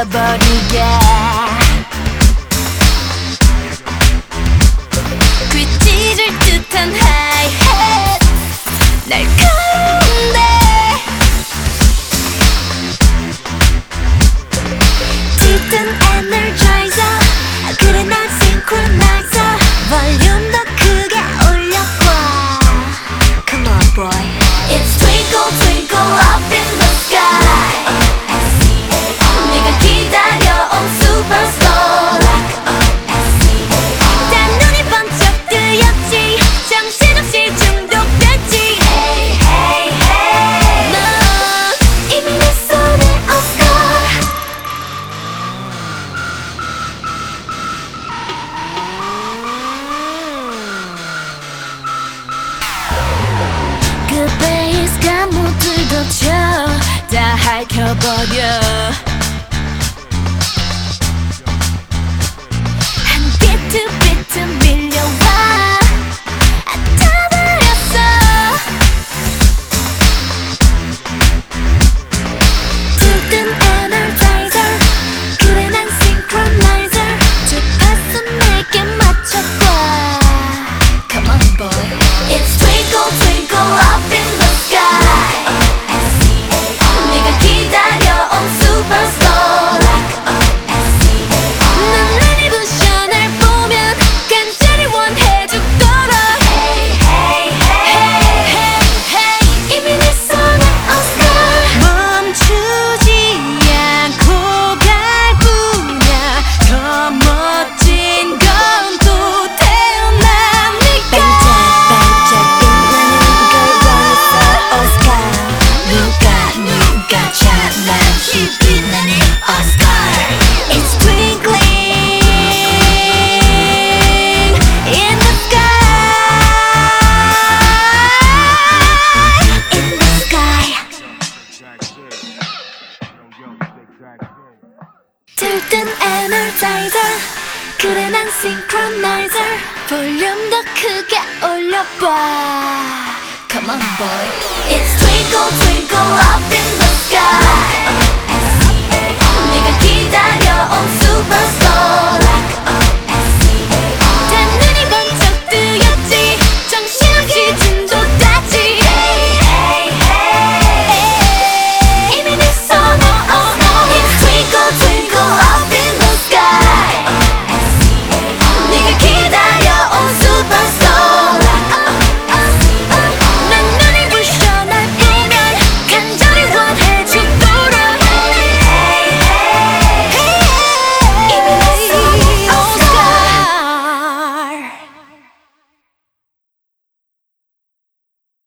멈춰버리게. 그 찢을 듯한 하이햇 날카로운데 짙은 에너자이저 그래 난 싱크로나이저 볼륨 더 크게 올려봐. Come on boy. It's twinkle twinkle up in the sky. 네가 기다려온 superstar. 단 눈이 번쩍 뜨였지. 정신없이 중독됐지. Hey hey hey. 넌 이미 내 손에 Oscar. 그 베이스가 모두 덮쳐 다 핥혀버려. 한 비트 비트 밀려와 타버렸어. 짙은 에너자이저 그래 난 싱크로나이저 주파수 내게 맞춰봐. Come on boy. It's twinkle twinkle up in the sky. 네가 기다려온 superstar. 난 눈이 부셔 날 보면 간절히 원해 죽도록. Hey hey hey hey hey. 이미 내 손에 Oscar. 멈추지 않고 갈 뿐이야. 더 멋진 건 또 태어납니까. 반짝반짝 빛나는 걸 원했어 Oscar. 누가 찬란히 빛나는 Oscar. It's twinkling in the sky. In the sky. 들뜬 에너자이저 그래 난 싱크로나이저 볼륨 더 크게 올려봐. Come on boy. It's twinkle twinkle up in the sky.